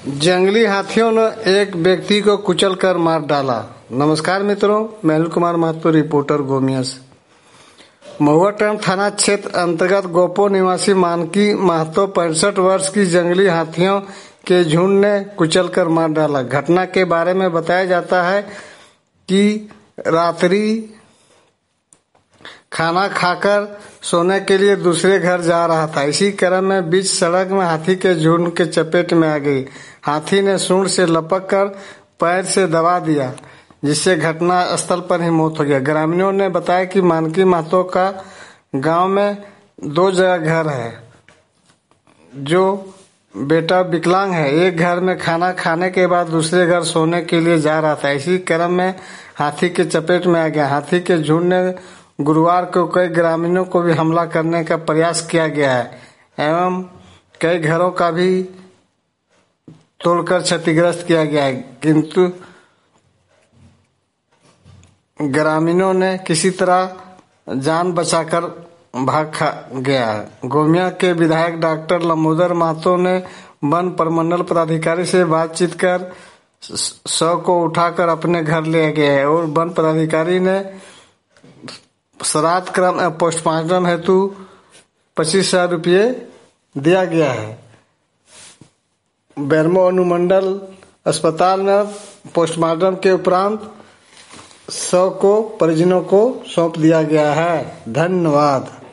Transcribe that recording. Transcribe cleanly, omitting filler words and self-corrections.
जंगली हाथियों ने एक व्यक्ति को कुचलकर मार डाला। नमस्कार मित्रों, मैं अनिल कुमार महतो, रिपोर्टर गोमिया से। महुआ टन थाना क्षेत्र अंतर्गत गोपो निवासी मानकी महतो 65 वर्ष की जंगली हाथियों के झुंड ने कुचलकर मार डाला। घटना के बारे में बताया जाता है कि रात्रि खाना खाकर सोने के लिए दूसरे घर जा रहा था। इसी क्रम में बीच सड़क में हाथी के झुंड के चपेट में आ गई। हाथी ने सूंड से लपक कर पैर से दबा दिया, जिससे घटना स्थल पर ही मौत हो गया। ग्रामीणों ने बताया कि मानकी महतो का गांव में 2 जगह घर है। जो बेटा विकलांग है, एक घर में खाना खाने के बाद दूसरे घर सोने के लिए जा रहा था। इसी क्रम में हाथी के चपेट में आ गया। हाथी के झुंड ने गुरुवार को कई ग्रामीणों को भी हमला करने का प्रयास किया गया है एवं कई घरों का भी तोड़कर क्षतिग्रस्त किया गया है, किंतु ग्रामीणों ने किसी तरह जान बचाकर भाग गया है। गोमिया के विधायक डॉक्टर लंबोदर महतो ने वन प्रमंडल पदाधिकारी से बातचीत कर शव को उठाकर अपने घर ले गया है और वन पदाधिकारी ने श्राद्ध क्रम पोस्टमार्टम हेतु 25,000 रुपये दिया गया है। बेरमो अनुमंडल अस्पताल में पोस्टमार्टम के उपरांत शव को परिजनों को सौंप दिया गया है। धन्यवाद।